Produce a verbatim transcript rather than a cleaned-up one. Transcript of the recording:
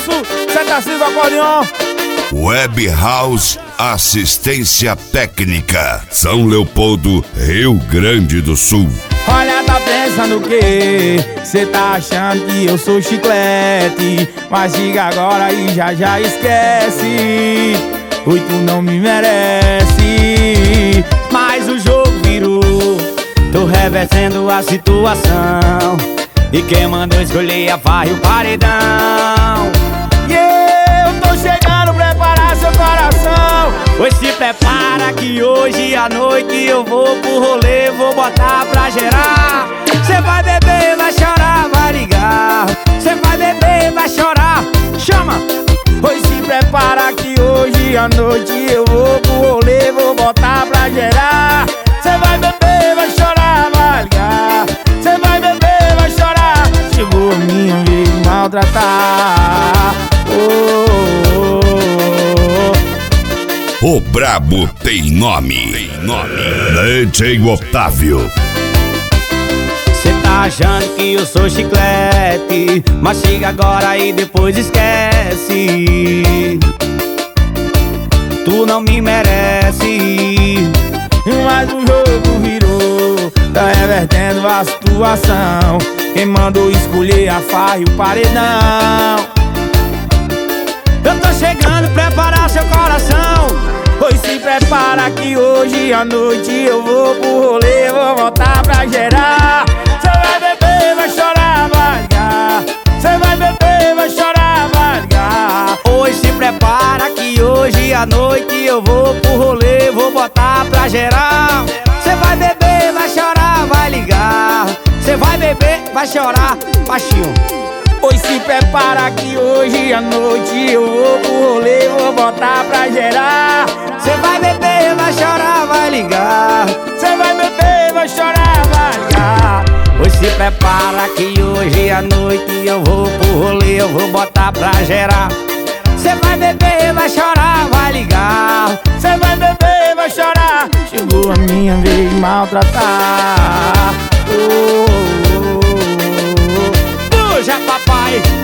baixo, Santa Cisa acordeon. Web House Assistência Técnica, São Leopoldo, Rio Grande do Sul. Olha, tá pensando o quê? Cê tá achando que eu sou chiclete, mas diga agora e já já esquece. Oi, tu não me merece. Mas o jogo virou, tô revertendo a situação, e quem mandou escolher a farra e o paredão. E eu tô chegando, preparar seu coração. Pois se prepara que hoje à noite eu vou pro rolê, vou botar pra gerar. Cê vai beber, vai chorar, vai ligar. Cê vai beber, vai chorar, chama. Pois se prepara que hoje à noite eu vou pro rolê, vou botar pra gerar. Cê vai beber, vai chorar, vai ligar. Cê vai beber, vai chorar. Chegou a minha vez de maltratar. Oh, oh, oh. O brabo tem nome, tem nome. D J Otávio. Cê tá achando que eu sou chiclete, mas chega agora e depois esquece. Tu não me merece. Mas o jogo virou, tá revertendo a situação. Quem mandou escolher a farra e o paredão. Eu tô chegando, preparar seu coração. Pois se prepara que hoje à noite eu vou pro rolê, vou voltar pra gerar. Cê vai beber, vai chorar, vai ligar. Cê vai beber, vai chorar, vai ligar. Pois se prepara que hoje à noite eu vou pro rolê, vou botar pra gerar. Cê vai beber, vai chorar, vai ligar. Cê vai beber, vai chorar, baixinho. Pois se prepara que hoje à noite eu vou pro rolê, vou botar pra gerar. Cê vai beber, vai chorar, vai ligar. Cê vai beber, vai chorar, vai ligar. Pois se prepara que hoje à noite eu vou pro rolê, eu vou botar pra gerar. Cê vai beber, vai chorar, vai ligar. Cê vai beber, vai chorar. Chegou a minha vez de maltratar. Oh, oh, oh, oh. Puxa, papai.